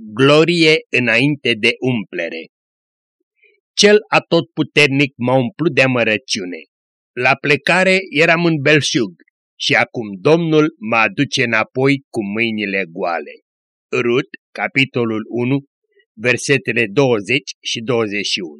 Glorie înainte de umplere. Cel atotputernic m-a umplut de amărăciune. La plecare eram în belșug și acum Domnul mă aduce înapoi cu mâinile goale. Rut, capitolul 1, versetele 20 și 21.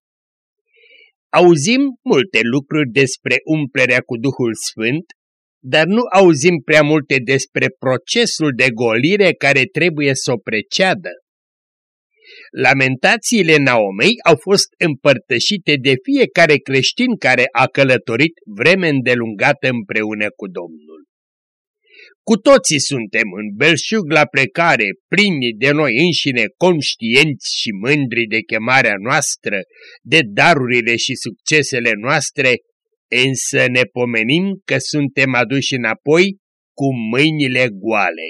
Auzim multe lucruri despre umplerea cu Duhul Sfânt, dar nu auzim prea multe despre procesul de golire care trebuie să o preceadă. Lamentațiile Naomei au fost împărtășite de fiecare creștin care a călătorit vreme îndelungată împreună cu Domnul. Cu toții suntem în belșug la plecare, plini de noi înșine, conștienți și mândri de chemarea noastră, de darurile și succesele noastre, însă ne pomenim că suntem aduși înapoi cu mâinile goale.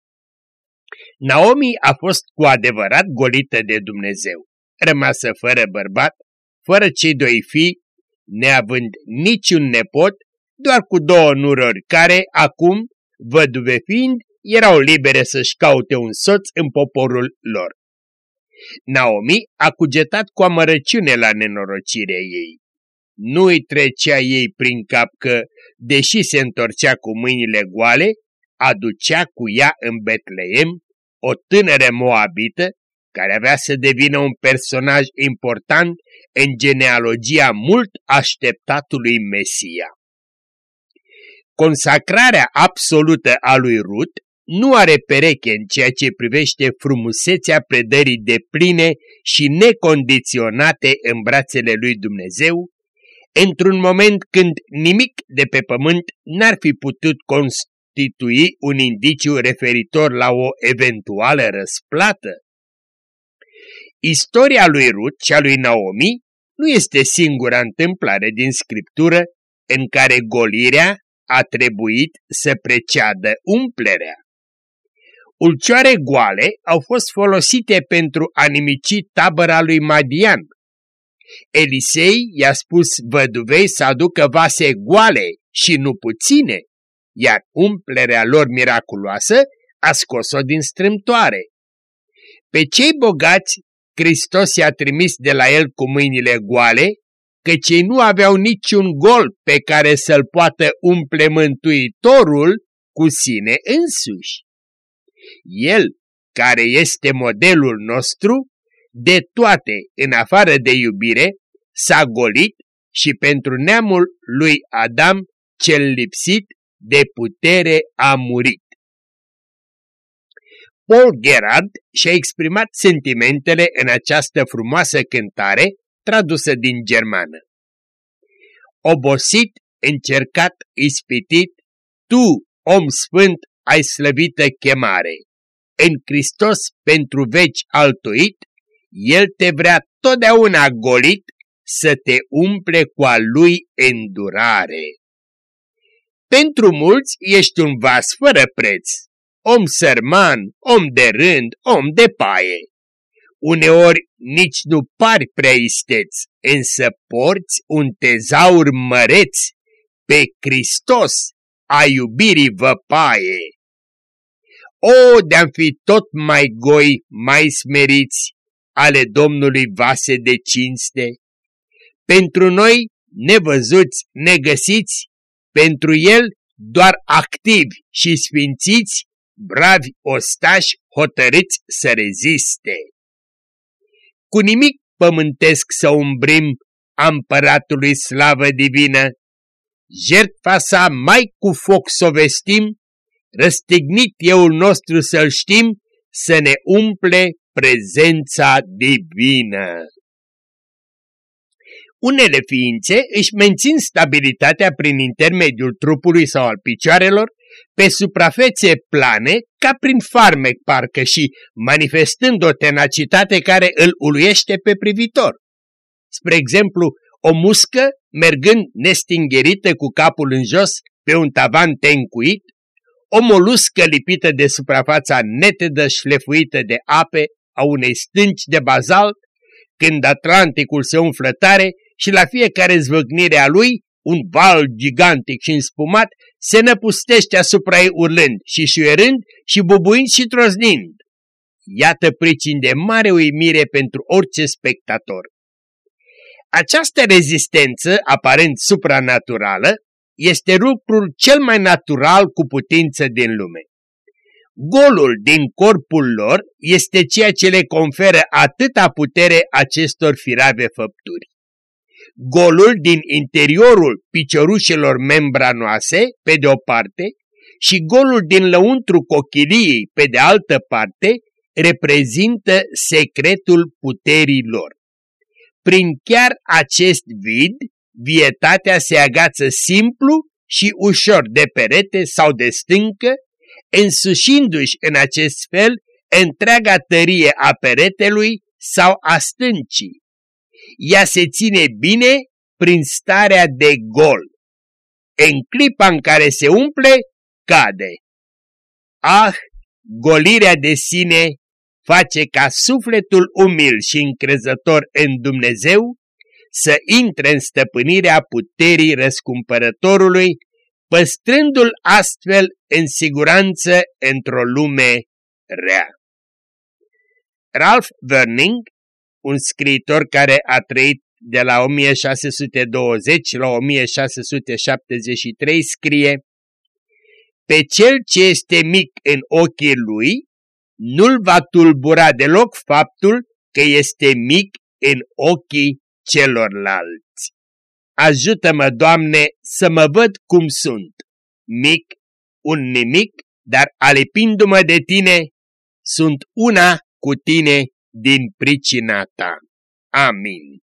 Naomi a fost cu adevărat golită de Dumnezeu, rămasă fără bărbat, fără cei doi fii, neavând niciun nepot, doar cu două nurori care, acum, văduve fiind, erau libere să-și caute un soț în poporul lor. Naomi a cugetat cu amărăciune la nenorocirea ei. Nu-i trecea ei prin cap că, deși se întorcea cu mâinile goale, aducea cu ea în Betleem o tânără moabită care avea să devină un personaj important în genealogia mult așteptatului Mesia. Consacrarea absolută a lui Rut nu are pereche în ceea ce privește frumusețea predării depline și necondiționate în brațele lui Dumnezeu, într-un moment când nimic de pe pământ n-ar fi putut constitui un indiciu referitor la o eventuală răsplată. Istoria lui Rut și a lui Naomi nu este singura întâmplare din Scriptură în care golirea a trebuit să preceadă umplerea. Ulcioare goale au fost folosite pentru a nimici tabăra lui Madian. Elisei i-a spus văduvei să aducă vase goale și nu puține, iar umplerea lor miraculoasă a scos-o din strâmtoare. Pe cei bogați Hristos i-a trimis de la el cu mâinile goale, căci ei nu aveau niciun gol pe care să-l poată umple Mântuitorul cu sine însuși. El, care este modelul nostru, de toate în afară de iubire, s-a golit și pentru neamul lui Adam cel lipsit de putere a murit. Paul Gerhardt și-a exprimat sentimentele în această frumoasă cântare tradusă din germană. Obosit, încercat, ispitit, tu, om sfânt, ai slăvită chemare. În Hristos pentru veci altoit, El te vrea totdeauna golit să te umple cu a Lui îndurare. Pentru mulți ești un vas fără preț, om sărman, om de rând, om de paie. Uneori nici nu pari prea isteț, însă porți un tezaur măreț, pe Hristos a iubirii văpaie. O, de-am fi tot mai goi, mai smeriți, ale Domnului vase de cinste, pentru noi nevăzuți, negăsiți, pentru El doar activi și sfințiți, bravi ostași hotărâți să reziste. Cu nimic pământesc să umbrim a Împăratului slavă divină, jertfa sa mai cu foc s-o vestim, răstignit eul nostru să-l știm, să ne umple prezența divină. Unele ființe își mențin stabilitatea prin intermediul trupului sau al picioarelor pe suprafețe plane ca prin farmec parcă și manifestând o tenacitate care îl uluiește pe privitor. Spre exemplu, o muscă mergând nestingherită cu capul în jos pe un tavan tencuit, o moluscă lipită de suprafața netedă șlefuită de ape a unei stânci de bazalt, când Atlanticul se umflă tare și la fiecare zvâcnire a lui, un val gigantic și înspumat se năpustește asupra ei urlând și șuierând și bubuind și troznind. Iată pricini de mare uimire pentru orice spectator. Această rezistență, aparent supranaturală, este lucrul cel mai natural cu putință din lume. Golul din corpul lor este ceea ce le conferă atâta putere acestor firave făpturi. Golul din interiorul piciorușelor membranoase, pe de o parte, și golul din lăuntru cochiliei, pe de altă parte, reprezintă secretul puterii lor. Prin chiar acest vid, vietatea se agață simplu și ușor de perete sau de stâncă, însușindu-și în acest fel întreaga tărie a peretelui sau a stâncii. Ea se ține bine prin starea de gol. În clipa în care se umple, cade. Ah, golirea de sine face ca sufletul umil și încrezător în Dumnezeu să intre în stăpânirea puterii răscumpărătorului, păstrându-l astfel în siguranță într-o lume rea. Ralph Werning, un scriitor care a trăit de la 1620 la 1673, scrie: pe cel ce este mic în ochii lui, nu-l va tulbura deloc faptul că este mic în ochii celorlalți. Ajută-mă, Doamne, să mă văd cum sunt, mic, un nimic, dar alipindu-mă de Tine, sunt una cu Tine din pricina Ta. Amin.